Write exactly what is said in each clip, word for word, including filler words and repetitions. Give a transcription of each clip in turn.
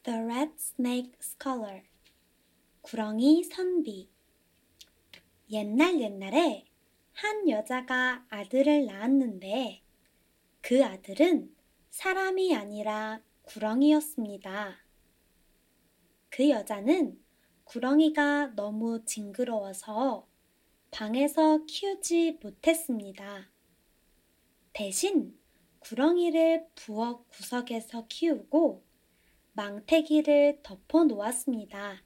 The Red Snake Scholar. 구렁이 선비. 옛날 옛날에 한 여자가 아들을 낳았는데 그 아들은 사람이 아니라 구렁이였습니다. 그 여자는 구렁이가 너무 징그러워서 방에서 키우지 못했습니다. 대신 구렁이를 부엌 구석에서 키우고 망태기를 덮어 놓았습니다.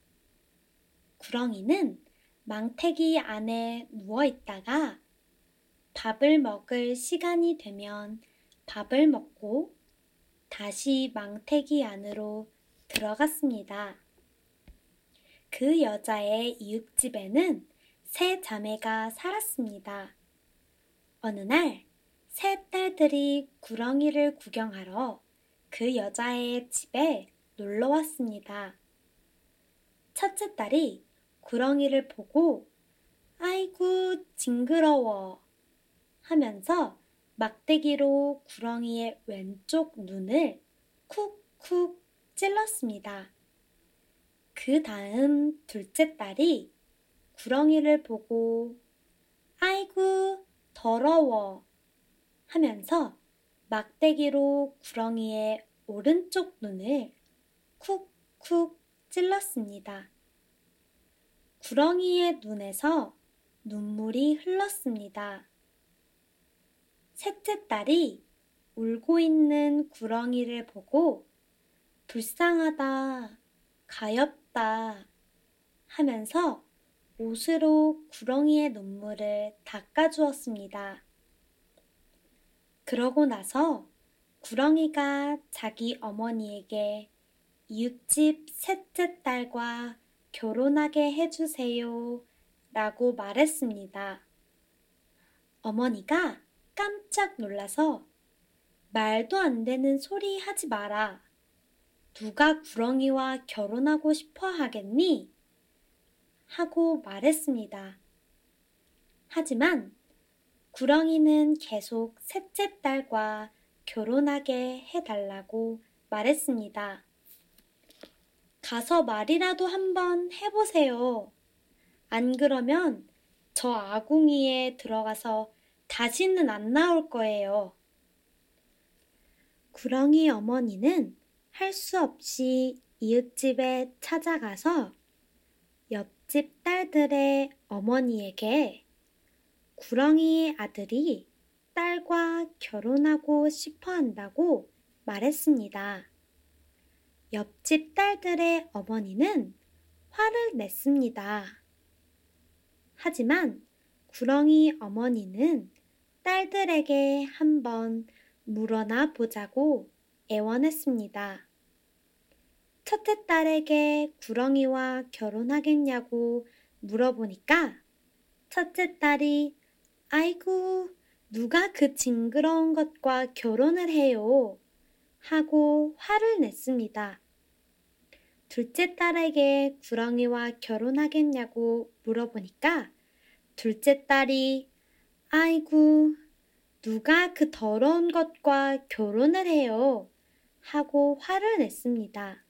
구렁이는 망태기 안에 누워 있다가 밥을 먹을 시간이 되면 밥을 먹고 다시 망태기 안으로 들어갔습니다. 그 여자의 이웃집에는 세 자매가 살았습니다. 어느 날 세 딸들이 구렁이를 구경하러 그 여자의 집에 놀러 왔습니다. 첫째 딸이 구렁이를 보고 아이고 징그러워 하면서 막대기로 구렁이의 왼쪽 눈을 쿡쿡 찔렀습니다. 그 다음 둘째 딸이 구렁이를 보고 아이고 더러워 하면서 막대기로 구렁이의 오른쪽 눈을 쿡쿡 찔렀습니다. 구렁이의 눈에서 눈물이 흘렀습니다. 셋째 딸이 울고 있는 구렁이를 보고 불쌍하다, 가엾다 하면서 옷으로 구렁이의 눈물을 닦아주었습니다. 그러고 나서 구렁이가 자기 어머니에게 이웃집 셋째 딸과 결혼하게 해주세요 라고 말했습니다. 어머니가 깜짝 놀라서 말도 안 되는 소리 하지 마라. 누가 구렁이와 결혼하고 싶어 하겠니? 하고 말했습니다. 하지만 구렁이는 계속 셋째 딸과 결혼하게 해달라고 말했습니다. 가서 말이라도 한번 해보세요. 안 그러면 저 아궁이에 들어가서 다시는 안 나올 거예요. 구렁이 어머니는 할 수 없이 이웃집에 찾아가서 옆집 딸들의 어머니에게 구렁이 아들이 딸과 결혼하고 싶어 한다고 말했습니다. 옆집 딸들의 어머니는 화를 냈습니다. 하지만 구렁이 어머니는 딸들에게 한번 물어나 보자고 애원했습니다. 첫째 딸에게 구렁이와 결혼하겠냐고 물어보니까 첫째 딸이 아이고 누가 그 징그러운 것과 결혼을 해요 하고 화를 냈습니다. 둘째 딸에게 구렁이와 결혼하겠냐고 물어보니까 둘째 딸이 아이고 누가 그 더러운 것과 결혼을 해요 하고 화를 냈습니다.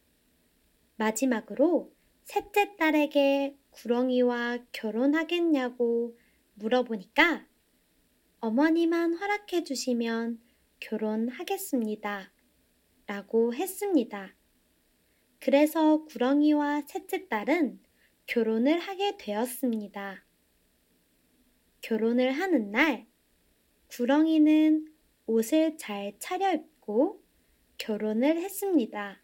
마지막으로 셋째 딸에게 구렁이와 결혼하겠냐고 물어보니까 어머니만 허락해 주시면 결혼하겠습니다 라고 했습니다. 그래서 구렁이와 셋째 딸은 결혼을 하게 되었습니다. 결혼을 하는 날 구렁이는 옷을 잘 차려입고 결혼을 했습니다.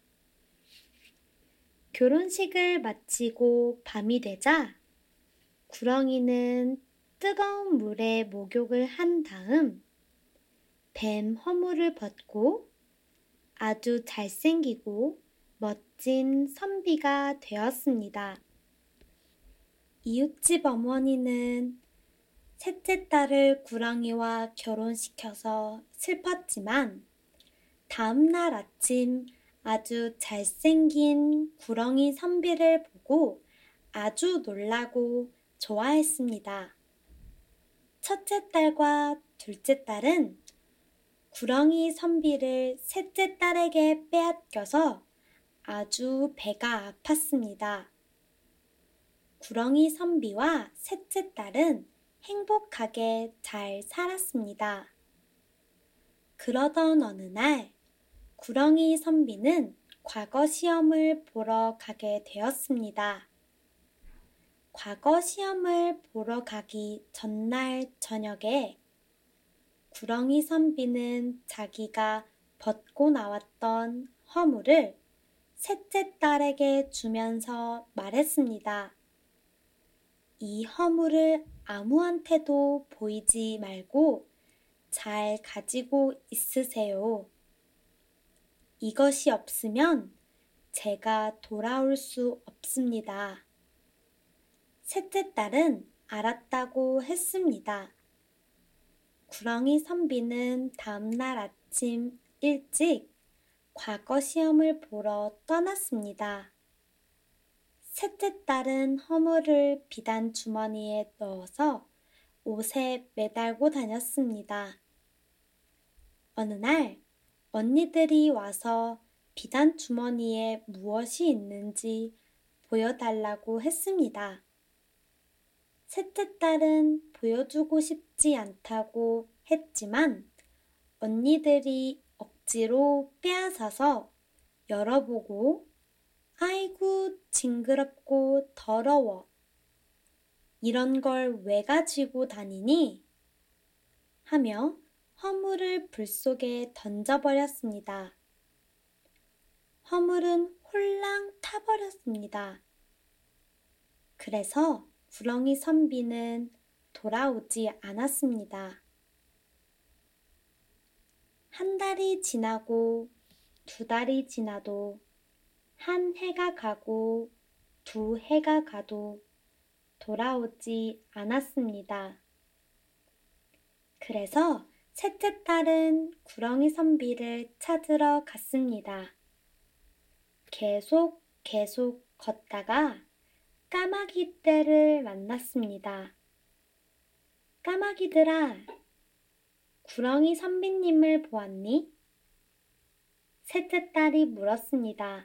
결혼식을 마치고 밤이 되자 구렁이는 뜨거운 물에 목욕을 한 다음 뱀 허물을 벗고 아주 잘생기고 멋진 선비가 되었습니다. 이웃집 어머니는 셋째 딸을 구렁이와 결혼시켜서 슬펐지만 다음날 아침 아주 잘생긴 구렁이 선비를 보고 아주 놀라고 좋아했습니다. 첫째 딸과 둘째 딸은 구렁이 선비를 셋째 딸에게 빼앗겨서 아주 배가 아팠습니다. 구렁이 선비와 셋째 딸은 행복하게 잘 살았습니다. 그러던 어느 날 구렁이 선비는 과거 시험을 보러 가게 되었습니다. 과거 시험을 보러 가기 전날 저녁에 구렁이 선비는 자기가 벗고 나왔던 허물을 셋째 딸에게 주면서 말했습니다. 이 허물을 아무한테도 보이지 말고 잘 가지고 있으세요. 이것이 없으면 제가 돌아올 수 없습니다. 셋째 딸은 알았다고 했습니다. 구렁이 선비는 다음날 아침 일찍 과거 시험을 보러 떠났습니다. 셋째 딸은 허물을 비단 주머니에 넣어서 옷에 매달고 다녔습니다. 어느 날 언니들이 와서 비단 주머니에 무엇이 있는지 보여달라고 했습니다. 셋째 딸은 보여주고 싶지 않다고 했지만 언니들이 억지로 빼앗아서 열어보고 아이고 징그럽고 더러워. 이런 걸 왜 가지고 다니니? 하며 허물을 불 속에 던져버렸습니다. 허물은 홀랑 타버렸습니다. 그래서 구렁이 선비는 돌아오지 않았습니다. 한 달이 지나고 두 달이 지나도 한 해가 가고 두 해가 가도 돌아오지 않았습니다. 그래서 셋째 딸은 구렁이 선비를 찾으러 갔습니다. 계속 계속 걷다가 까마귀 떼를 만났습니다. 까마귀들아, 구렁이 선비님을 보았니? 셋째 딸이 물었습니다.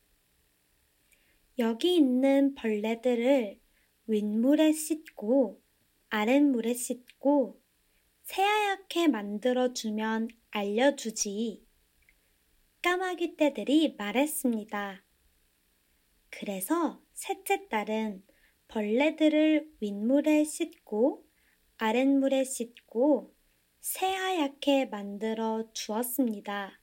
여기 있는 벌레들을 윗물에 씻고 아랫물에 씻고 새하얗게 만들어주면 알려주지. 까마귀 떼들이 말했습니다. 그래서 셋째 딸은 벌레들을 윗물에 씻고 아랫물에 씻고 새하얗게 만들어 주었습니다.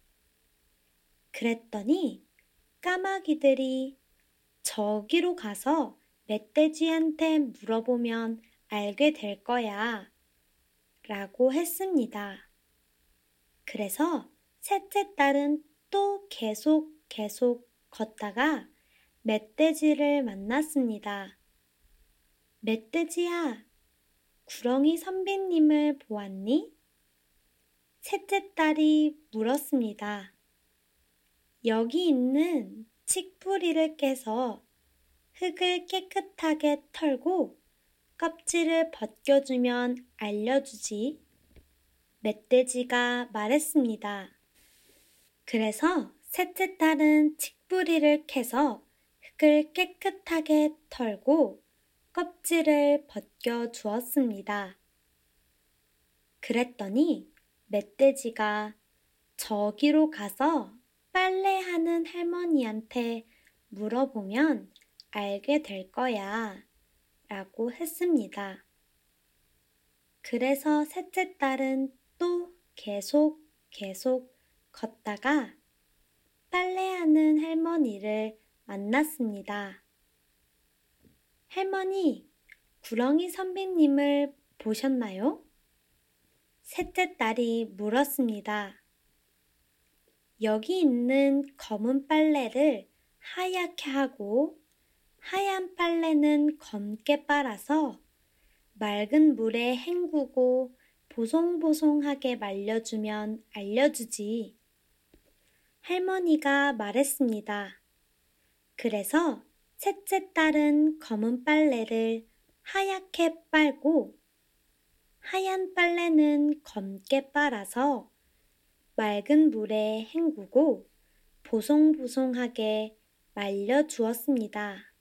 그랬더니 까마귀들이 저기로 가서 멧돼지한테 물어보면 알게 될 거야 라고 했습니다. 그래서 셋째 딸은 또 계속 계속 걷다가 멧돼지를 만났습니다. 멧돼지야, 구렁이 선비님을 보았니? 셋째 딸이 물었습니다. 여기 있는 칡뿌리를 깨서 흙을 깨끗하게 털고 껍질을 벗겨주면 알려주지. 멧돼지가 말했습니다. 그래서 셋째 딸은 칡뿌리를 캐서 흙을 깨끗하게 털고 껍질을 벗겨 주었습니다. 그랬더니 멧돼지가 저기로 가서 빨래하는 할머니한테 물어보면 알게 될 거야 라고 했습니다. 그래서 셋째 딸은 또 계속 계속 걷다가 빨래하는 할머니를 만났습니다. 할머니, 구렁이 선비님을 보셨나요? 셋째 딸이 물었습니다. 여기 있는 검은 빨래를 하얗게 하고 하얀 빨래는 검게 빨아서 맑은 물에 헹구고 보송보송하게 말려주면 알려주지. 할머니가 말했습니다. 그래서 셋째 딸은 검은 빨래를 하얗게 빨고 하얀 빨래는 검게 빨아서 맑은 물에 헹구고 보송보송하게 말려주었습니다.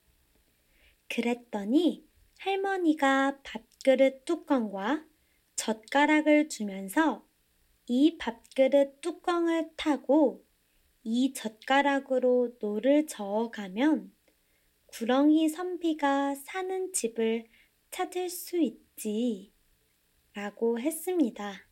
그랬더니 할머니가 밥그릇 뚜껑과 젓가락을 주면서 이 밥그릇 뚜껑을 타고 이 젓가락으로 노를 저어가면 구렁이 선비가 사는 집을 찾을 수 있지 라고 했습니다.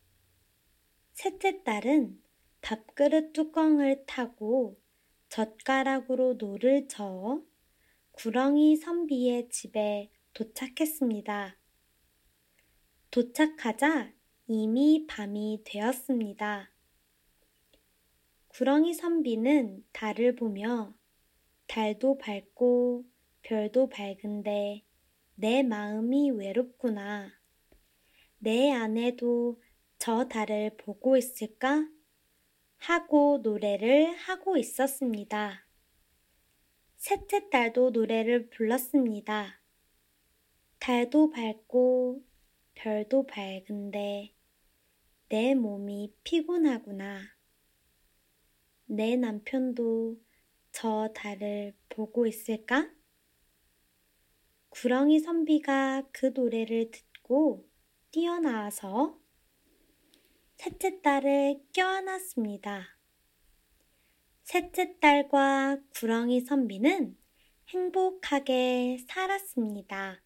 셋째 딸은 밥그릇 뚜껑을 타고 젓가락으로 노를 저어 구렁이 선비의 집에 도착했습니다. 도착하자 이미 밤이 되었습니다. 구렁이 선비는 달을 보며 달도 밝고 별도 밝은데 내 마음이 외롭구나. 내 아내도 저 달을 보고 있을까? 하고 노래를 하고 있었습니다. 셋째 딸도 노래를 불렀습니다. 달도 밝고 별도 밝은데 내 몸이 피곤하구나. 내 남편도 저 달을 보고 있을까? 구렁이 선비가 그 노래를 듣고 뛰어나와서 셋째 딸을 껴안았습니다. 셋째 딸과 구렁이 선비는 행복하게 살았습니다.